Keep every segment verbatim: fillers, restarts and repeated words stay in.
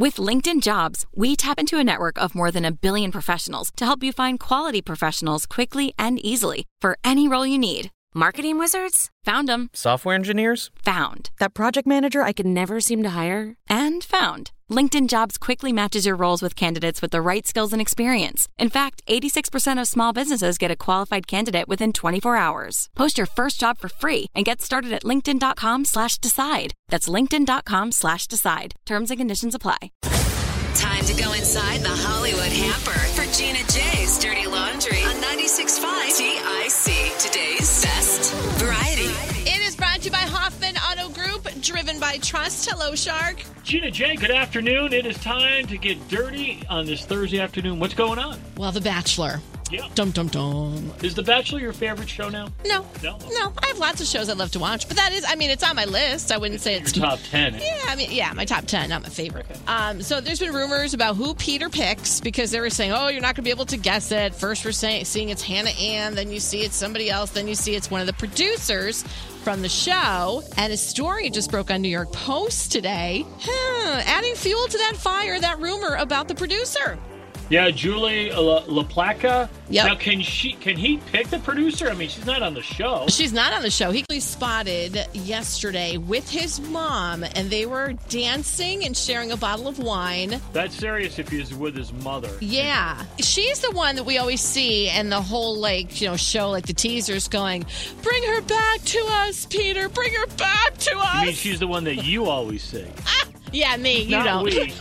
With LinkedIn Jobs, we tap into a network of more than a billion professionals to help you find quality professionals quickly and easily for any role you need. Marketing wizards? Found them. Software engineers? Found. That project manager I could never seem to hire? And found. LinkedIn Jobs quickly matches your roles with candidates with the right skills and experience. In fact, eighty-six percent of small businesses get a qualified candidate within twenty-four hours. Post your first job for free and get started at linkedin.com slash decide. That's linkedin.com slash decide. Terms and conditions apply. Time to go inside the Hollywood hamper for Gina J's Dirty Laundry on ninety-six point five T I C. Today's best variety. It is brought to you by Hoffman Auto Group, driven by trust. Hello, Shark. Gina J, good afternoon. It is time to get dirty on this Thursday afternoon. What's going on? Well, The Bachelor. Yeah. Dum, dum, dum. Is The Bachelor your favorite show now? No. No? No. I have lots of shows I love to watch, but that is, I mean, it's on my list. I wouldn't It's say it's... your top ten. Yeah, I mean, yeah, my top ten, not my favorite. Okay. Um, so there's been rumors about who Peter picks because they were saying, oh, you're not going to be able to guess it. First we're saying, seeing it's Hannah Ann, then you see it's somebody else, then you see it's one of the producers from the show. And a story just broke on New York Post today, huh, adding fuel to that fire, that rumor about the producer. Yeah, Julie La- LaPlaca. Yep. Now, can she? Can he pick the producer? I mean, she's not on the show. She's not on the show. He was spotted yesterday with his mom, and they were dancing and sharing a bottle of wine. That's serious if he's with his mother. Yeah. She's the one that we always see and the whole, like, you know, show, like the teasers going, bring her back to us, Peter. Bring her back to us. You mean she's the one that you always see? Yeah, me. You Not don't. we.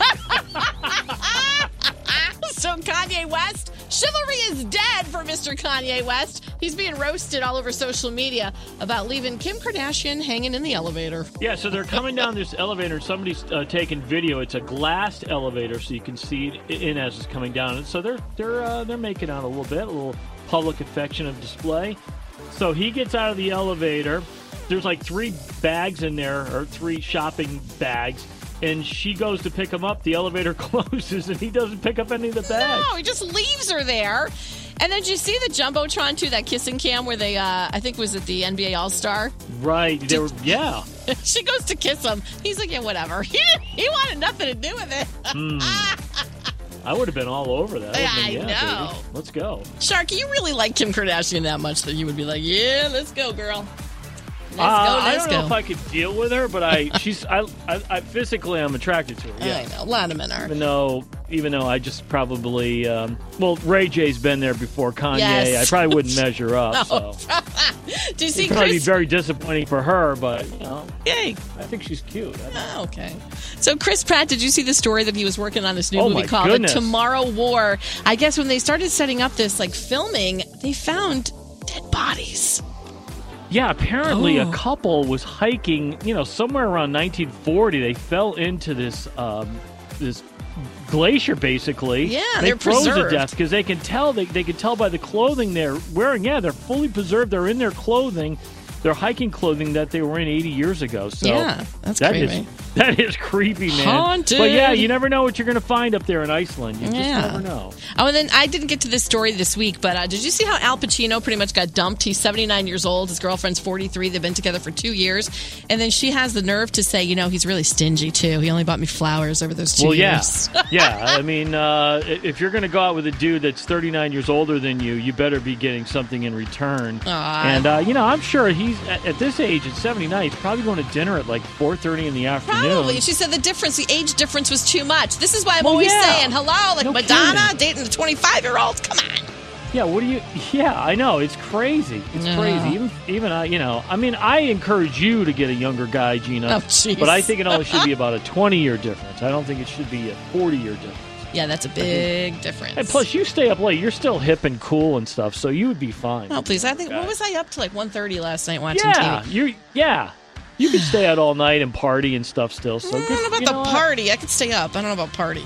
So Kanye West, chivalry is dead for Mister Kanye West. He's being roasted all over social media about leaving Kim Kardashian hanging in the elevator. Yeah, so they're coming down this elevator, and somebody's uh, taking video. It's a glassed elevator, so you can see it in as it's coming down. And so they're they're uh, they're making out a little bit, a little public affection of display. So he gets out of the elevator. There's like three bags in there, or three shopping bags. And she goes to pick him up. The elevator closes, and he doesn't pick up any of the bags. No, he just leaves her there. And then did you see the Jumbotron, too, that kissing cam where they, uh, I think, was it the N B A All-Star? Right. They were, yeah. She goes to kiss him. He's like, yeah, whatever. He, he wanted nothing to do with it. Mm. I would have been all over that. Yeah, been, I yeah, know. Baby. Let's go. Sharky, you really like Kim Kardashian that much that you would be like, yeah, let's go, girl. Let's uh, go, let's I don't go. know if I could deal with her, but I, she's, I, I, I physically, I'm attracted to her. Yeah. I know, a lot of men are. Even though, even though I just probably, um, well, Ray J's been there before Kanye. Yes. I probably wouldn't measure up. No. So Do you see it'd probably Chris? be very disappointing for her, but you know, Yay. I think she's cute. I don't know. Oh, okay. So Chris Pratt, did you see the story that he was working on this new Oh, movie my called goodness. The Tomorrow War? I guess when they started setting up this like filming, they found dead bodies. Yeah, apparently Oh. a couple was hiking, you know, somewhere around nineteen forty. They fell into this um, this glacier, basically. Yeah, they they're froze preserved. to death because they can tell. They they can tell by the clothing they're wearing. Yeah, they're fully preserved. They're in their clothing, their hiking clothing that they were in eighty years ago. So Yeah, that's that creepy. is- that is creepy, man. Haunted. But yeah, you never know what you're going to find up there in Iceland. You just Yeah. never know. Oh, and then I didn't get to this story this week, but uh, did you see how Al Pacino pretty much got dumped? He's seventy-nine years old. His girlfriend's forty-three. They've been together for two years. And then she has the nerve to say, you know, he's really stingy, too. He only bought me flowers over those two Well, yeah, years. yeah. I mean, uh, if you're going to go out with a dude that's thirty-nine years older than you, you better be getting something in return. Aw. And uh, you know, I'm sure he's at, at this age, at seventy-nine, he's probably going to dinner at like four thirty in the afternoon. Probably. She said the difference, the age difference was too much. This is why I'm Well, always yeah. saying, hello, like No Madonna kidding. dating a twenty-five-year-old. Come on. Yeah, what do you? Yeah, I know it's crazy. It's Yeah. crazy. Even, even I, you know, I mean, I encourage you to get a younger guy, Gina. Oh, jeez. But I think it only should be about a twenty-year difference. I don't think it should be a forty-year difference. Yeah, that's a big difference. And plus, you stay up late. You're still hip and cool and stuff, so you would be fine. Oh, please. I think, what was I up to, like one thirty last night watching Yeah, T V? you yeah. You can stay out all night and party and stuff still. So I don't good, know about you the know what? party. I could stay up. I don't know about party.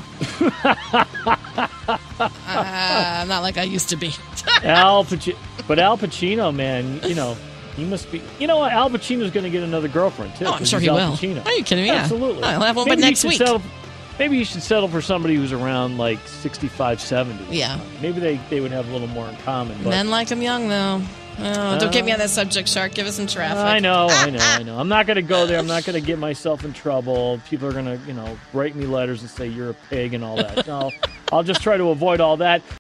uh, I'm not like I used to be. Al Pacino, but Al Pacino, man, you know, he must be. You know what? Al Pacino's going to get another girlfriend too. Oh, I'm 'cause sure he's he Al will. Pacino. Are you kidding me? Yeah. Absolutely. I'll have one, maybe but you next should week. Settle, maybe you should settle for somebody who's around like sixty-five, seventy. Yeah. Maybe they, they would have a little more in common. But Men like him young, though. Oh, don't get me on that subject, Shark. Give us some traffic. I know, I know, I know. I'm not going to go there. I'm not going to get myself in trouble. People are going to, you know, write me letters and say you're a pig and all that. No, I'll just try to avoid all that.